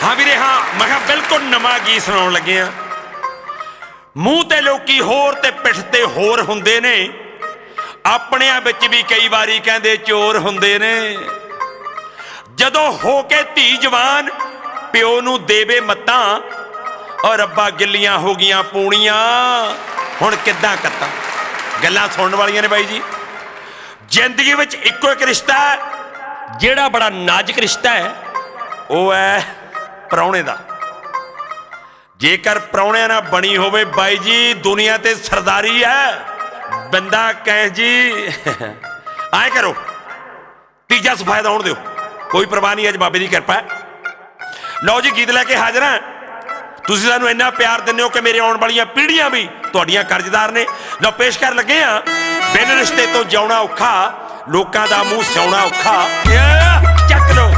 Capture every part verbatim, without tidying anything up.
हाँ वीरे हाँ, मैं कहा बिल्कुल नवा गीत सुनाउण लगे आ। मूँह ते लोकी होर ते पिठ ते होर हुंदे ने, अपनिਆਂ विच भी कई वारी कहंदे चोर हुंदे ने। जदों हो के धी जवान प्यो नूं देवे मत्तां, और रब्बा गिल्लियां हो गईयां पूणियां, हुण किद्दां कत्तां। गल्लां सुणन वालियां ने बाई जी। जिंदगी विच इक्को एक रिश्ता है जिहड़ा बड़ा नाजुक रिश्ता है, वो है प्राहुणे दा। जेकर प्राहुणिਆਂ ना बनी होवे बाई जी, दुनिया ते सरदारी है। बंदा कह जी आए करो, तीजा सफायदा आउण दिओ, कोई परवाह नहीं, अज बाबे दी किरपा है। लो जी गीत लैके हाजिर हां। तुसीं सानूं इन्ना प्यार दिंदे हो कि मेरे आउण वालियां पीढ़ियां भी तुहाडियां कर्जदार ने। लो पेश कर लगे हां, बिन रिश्ते तो जिउणा औखा, लोकां दा मूंह सिउणा औखा। चक लो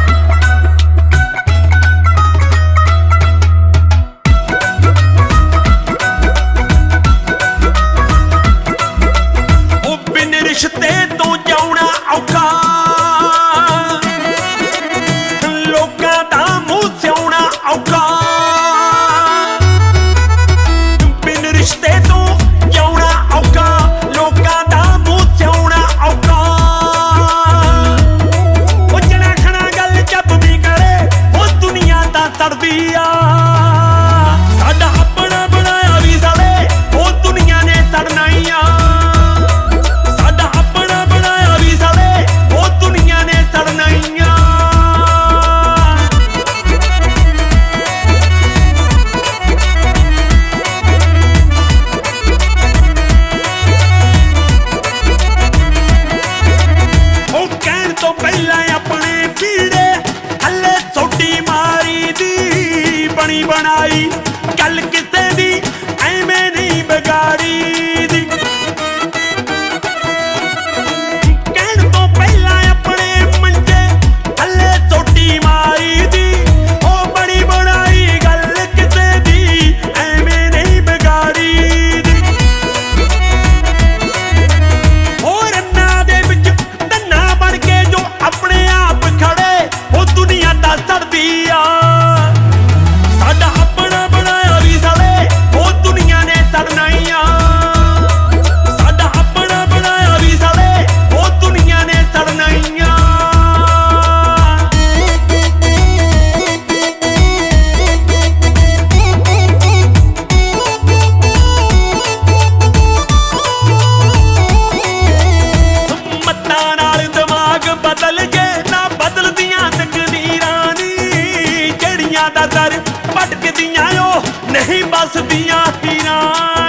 रिश्ते तो जाना औखा, लोकां दा मूंह सिउणा औखा। बिन रिश्ते तो जाना औखा, लोकां दा मूंह सिउणा औखा। ओ जना खना गल जब भी करे, ओ दुनिया दा सड़दी आ। साडा अपना बनाया भी साले, ओ दुनिया ने सड़ना ही आ। बनाई गल किसे दी ऐवें नहीं बिगाड़ी दी। कहण तो पहला अपने मंजे हले सोटी मारी दी। ओ बड़ी बनाई गल किसे दी ऐवें नहीं बिगाड़ी दी। और अन्ना दे विच धन्ना बन के जो अपने आप खड़े, ओ दुनिया दा सड़दी आ। भटकदियां ओ नहीं बसदियां हीरां।